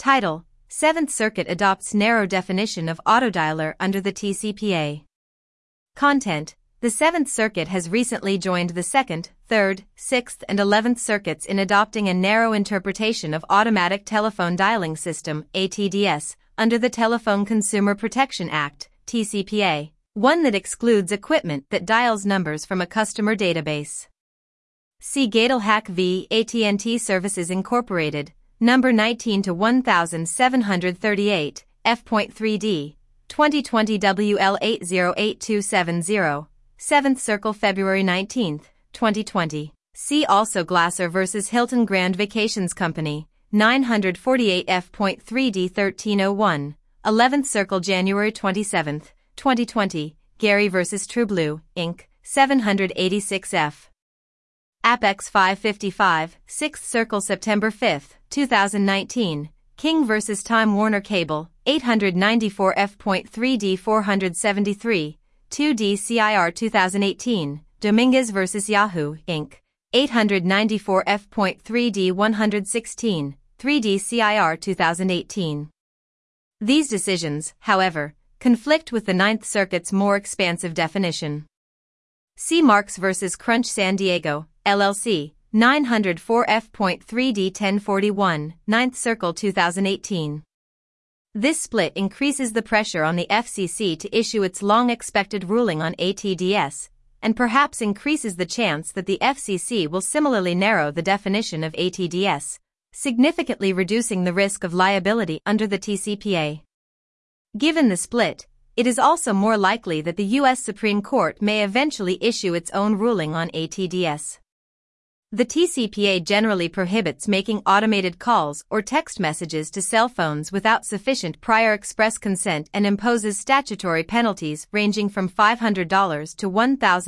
Title: Seventh Circuit adopts narrow definition of autodialer under the TCPA. Content: The Seventh Circuit has recently joined the Second, Third, Sixth, and 11th Circuits in adopting a narrow interpretation of Automatic Telephone Dialing System (ATDS) under the Telephone Consumer Protection Act (TCPA), one that excludes equipment that dials numbers from a customer database. See Gadelhack v. AT&T Services Incorporated, number 19-1738, F.3d, 2020 WL808270, 7th Circle, February 19, 2020. See also Glasser v. Hilton Grand Vacations Company, 948 F.3d 1301, 11th Circle, January 27, 2020, Gary v. Trueblue, Inc., 786 F. Apex 555, 6th Circle, September 5, 2019, King v. Time Warner Cable, 894 F.3d 473, 2D CIR 2018, Dominguez v. Yahoo, Inc., 894 F.3d 116, 3D CIR 2018. These decisions, however, conflict with the Ninth Circuit's more expansive definition. See Marks v. Crunch San Diego, LLC, 904 F.3d 1041, 9th Circle 2018. This split increases the pressure on the FCC to issue its long-expected ruling on ATDS, and perhaps increases the chance that the FCC will similarly narrow the definition of ATDS, significantly reducing the risk of liability under the TCPA. Given the split, it is also more likely that the U.S. Supreme Court may eventually issue its own ruling on ATDS. The TCPA generally prohibits making automated calls or text messages to cell phones without sufficient prior express consent and imposes statutory penalties ranging from $500 to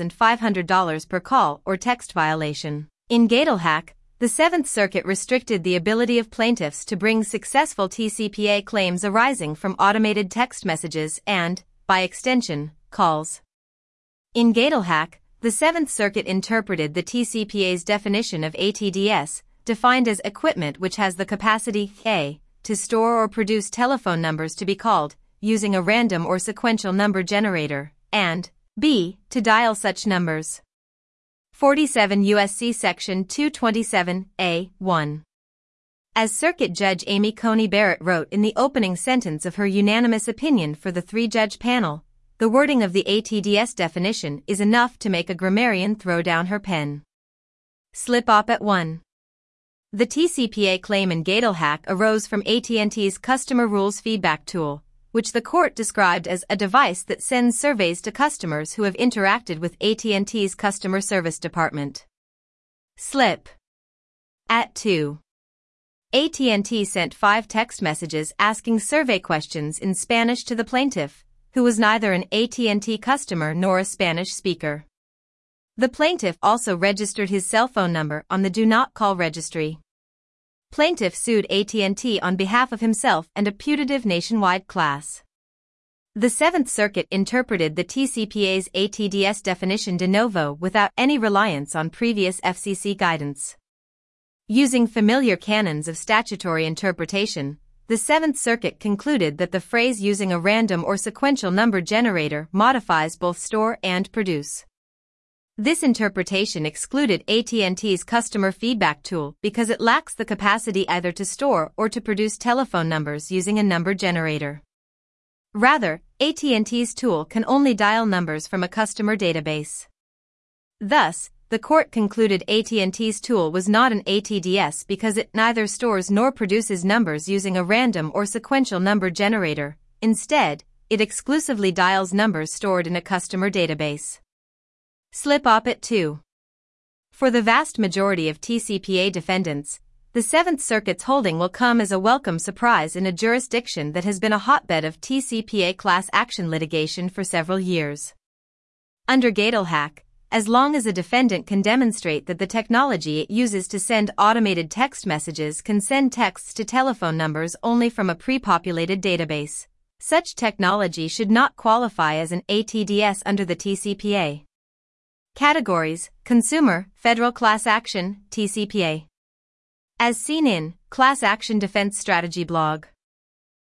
$1,500 per call or text violation. In Gadelhack, the Seventh Circuit restricted the ability of plaintiffs to bring successful TCPA claims arising from automated text messages and, by extension, calls. In Gadelhack, the Seventh Circuit interpreted the TCPA's definition of ATDS, defined as equipment which has the capacity a. to store or produce telephone numbers to be called, using a random or sequential number generator, and b. to dial such numbers. 47 U.S.C. Section 227a(1). As Circuit Judge Amy Coney Barrett wrote in the opening sentence of her unanimous opinion for the three-judge panel, the wording of the ATDS definition is enough to make a grammarian throw down her pen. Slip Op at 1. The TCPA claim in Gadelhack arose from AT&T's Customer Rules Feedback Tool, which the court described as a device that sends surveys to customers who have interacted with AT&T's customer service department. Slip at 2. AT&T sent 5 text messages asking survey questions in Spanish to the plaintiff, who was neither an AT&T customer nor a Spanish speaker. The plaintiff also registered his cell phone number on the Do Not Call registry. Plaintiff sued AT&T on behalf of himself and a putative nationwide class. The Seventh Circuit interpreted the TCPA's ATDS definition de novo without any reliance on previous FCC guidance. Using familiar canons of statutory interpretation, the Seventh Circuit concluded that the phrase using a random or sequential number generator modifies both store and produce. This interpretation excluded AT&T's customer feedback tool because it lacks the capacity either to store or to produce telephone numbers using a number generator. Rather, AT&T's tool can only dial numbers from a customer database. Thus, the court concluded AT&T's tool was not an ATDS because it neither stores nor produces numbers using a random or sequential number generator. Instead, it exclusively dials numbers stored in a customer database. Slip Op at 2. For the vast majority of TCPA defendants, the Seventh Circuit's holding will come as a welcome surprise in a jurisdiction that has been a hotbed of TCPA class action litigation for several years. Under Gadelhack, as long as a defendant can demonstrate that the technology it uses to send automated text messages can send texts to telephone numbers only from a pre-populated database, such technology should not qualify as an ATDS under the TCPA. Categories: Consumer, Federal Class Action, TCPA. As seen in Class Action Defense Strategy Blog.